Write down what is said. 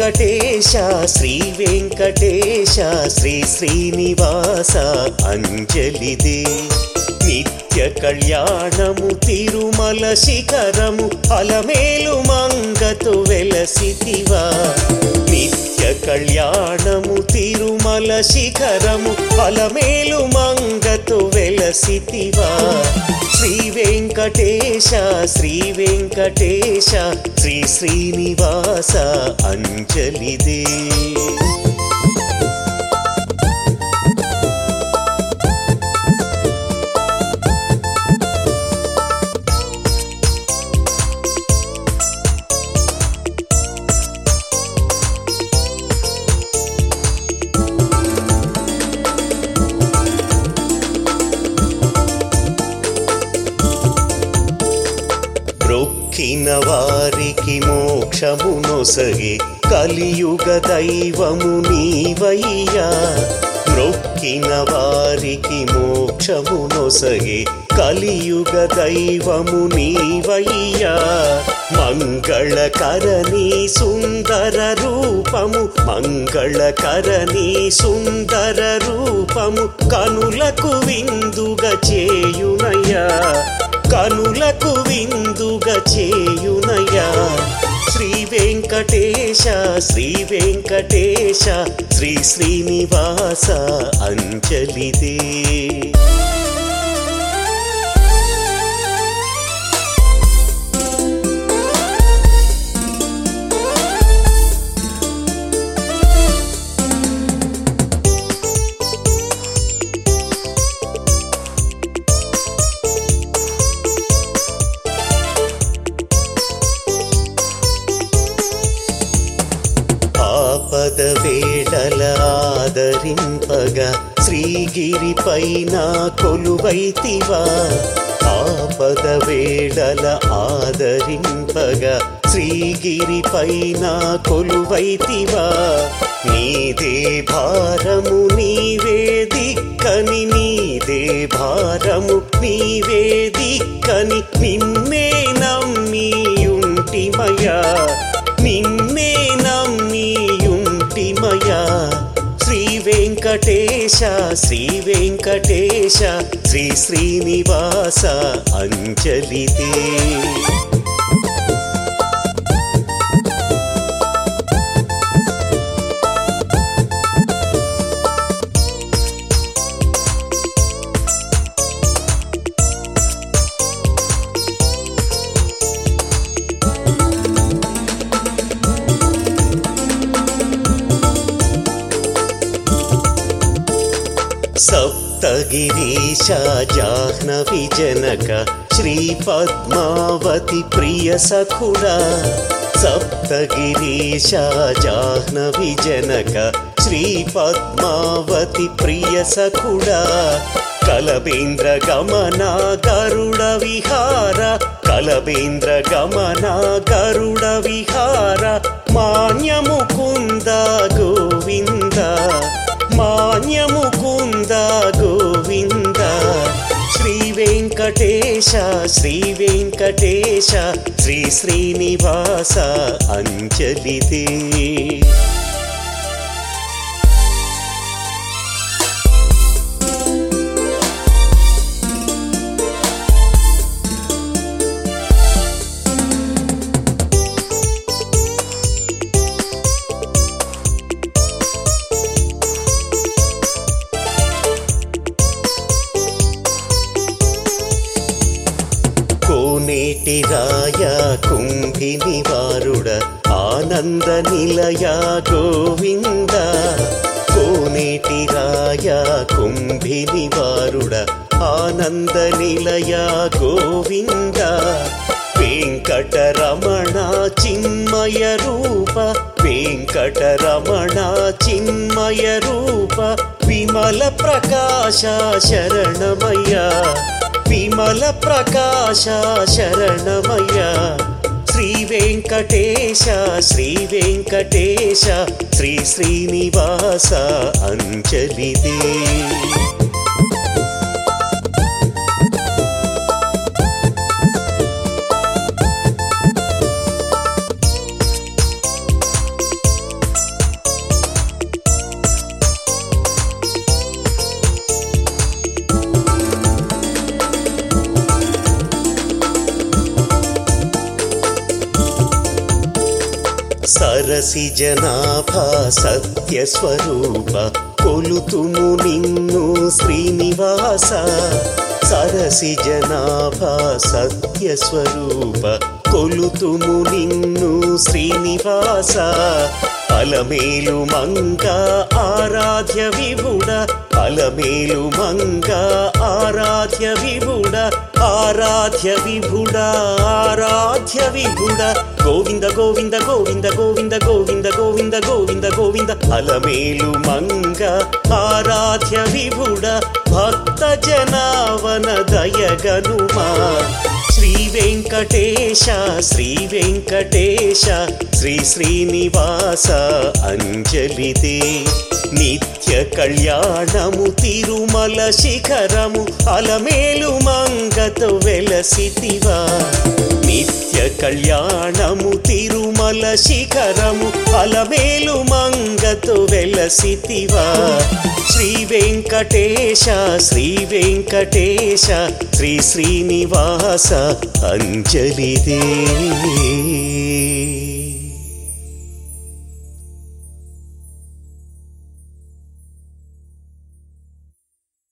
వెంకటేశ శ్రీ వెంకటేశ శ్రీ శ్రీనివాస అంజలిదే నిత్య కళ్యాణము తిరుమల శిఖరము అలమేలు మంగతు వెలసితివా నిత్య కళ్యాణము తిరుమల శిఖరము అలమేలు మంగతు వెలసితివా శ్రీ వెంకటేశ శ్రీ వెంకటేశ శ్రీ శ్రీనివాస అంజలిదే మొక్కిన వారికి మోక్షమునొసగే కలియుగ దైవము నీవయ్యా మొక్కిన వారికి మోక్షమునొసగే కలియుగ దైవము నీవయ్యా మంగళకరణి సుందర రూపము మంగళకరణి సుందర రూపము కనులకు విందుగా చేయునయ్యా కనులకు విందుగా చేయునయ్యా శ్రీ వెంకటేశ శ్రీ వెంకటేశ శ్రీ శ్రీనివాస అంజలిదే ఆపద వేళల ఆదరింపగా శ్రీగిరిపైన కొలువైతివా ఆపద వేళల ఆదరింపగా శ్రీగిరిపైన కొలువైతివా నీదే భారము నీవే దిక్కని నీదే భారము నీవే దిక్కని నిన్నే నమ్మియుంటిమయా నిన్నే నమ్మియుంటిమయా శ్రీ వెంకటేశ శ్రీ వెంకటేశ శ్రీ శ్రీనివాస అంజలిదే సప్తగిరీశ జాహ్నవి జనక శ్రీ పద్మావతి ప్రియ సఖుడా సప్తగిరీశ జాహ్నవి జనక శ్రీ పద్మావతి ప్రియ సఖుడా కలబేంద్ర గమన గరుడ విహార కలబేంద్ర గమన గరుడ విహార మాన్యముకుంద గోవింద మాన్యముకుంద గోవింద శ్రీ వెంకటేశ శ్రీ వెంకటేశ శ్రీ శ్రీనివాస అంజలిదే కోనేటి రాయ కుంభిని వారుడ ఆనంద నిలయ గోవింద కోనేటి రాయ కుంభిని వారుడ ఆనంద నిలయ గోవింద వెంకటరమణ చిన్మయ రూప వెంకటరమణ చిన్మయ రూప విమల ప్రకాశ శరణమయ్యా విమల ప్రకాశ శరణమయ్యా శ్రీ వెంకటేశ శ్రీ వెంకటేశ శ్రీ శ్రీనివాస అంజలిదే సరసిజనాభా సత్యస్వరూప కొలుతుము నిన్ను శ్రీనివాస సరసిజనాభా సత్యస్వరూప కొలుతుము నిన్ను శ్రీనివాస అలమేలు మంగ ఆరాధ్య విభుడ అలమేలు మంగ ఆరాధ్య విభుడ ఆరాధ్య విభుడ ఆరాధ్య విభుడ గోవింద గోవింద గోవింద గోవింద గోవింద గోవింద గోవింద గోవింద అలమేలు మంగ ఆరాధ్య విభుడ భక్త జనావన దయగనుమా శ్రీ వెంకటేశ శ్రీ వెంకటేశ శ్రీ శ్రీనివాస అంజలిదే నిత్య కళ్యాణము తిరుమల శిఖరము అలమేలు మంగతో వెలసితివా నిత్య కళ్యాణము తిరుమల శిఖరము అలమేలు మంగతో వెలసితివా శ్రీ వెంకటేశ శ్రీ వెంకటేశ శ్రీ శ్రీనివాస అంజలిదే